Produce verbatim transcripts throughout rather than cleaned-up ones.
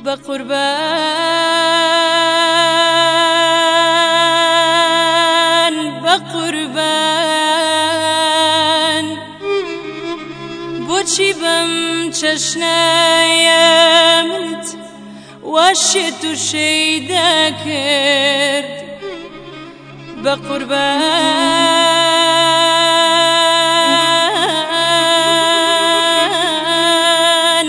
بقربان بقربان بۆچی بەم چەشنایەمت واشێ تووشەی دەکرد بقربان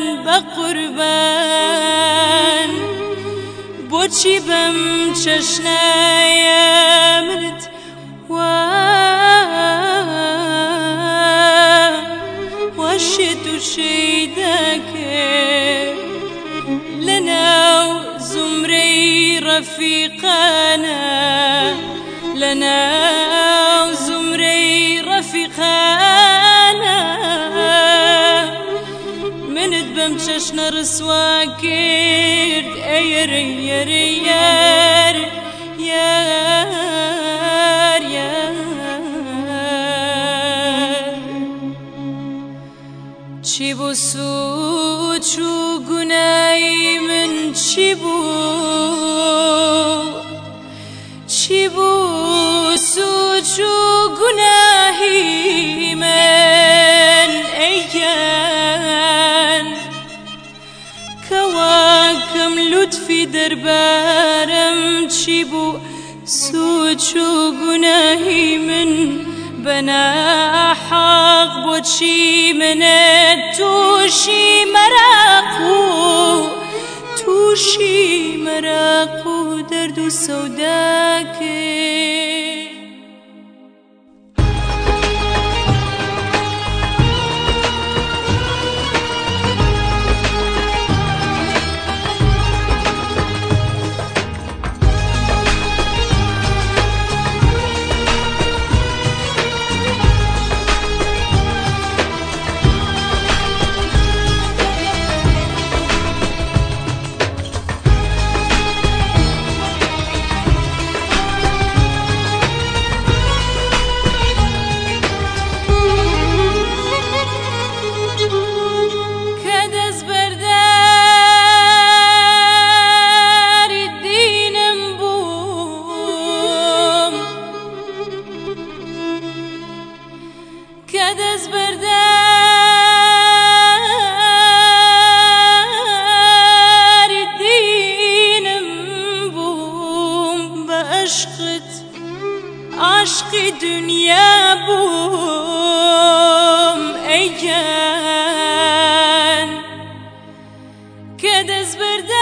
بقربان بۆچی بەم چەشنایەمت واشێ تووشەی دەکرد لەناو زومرەی ڕەفیقانە لەناو زومرەی ڕەفیقانە منت بەم چەشنە ڕسوا کرد ئەیەرە یەرە یار یار یار چی بوو سوچ و گونای من چی بوو چی بوو سوچ و گوناهی من ئەیان کەواکەم لوتفی دەربارەم چی بوو سوچ و گوناهی من بەناحەق بۆچی منت تووشی مەراق و تووشی مەراق و دەرد و سەودا کرد کە دەست بەرداری دینم بووم بە عەشقت عاشقی دونیا بووم ئەیگیان کە دەست بەرداری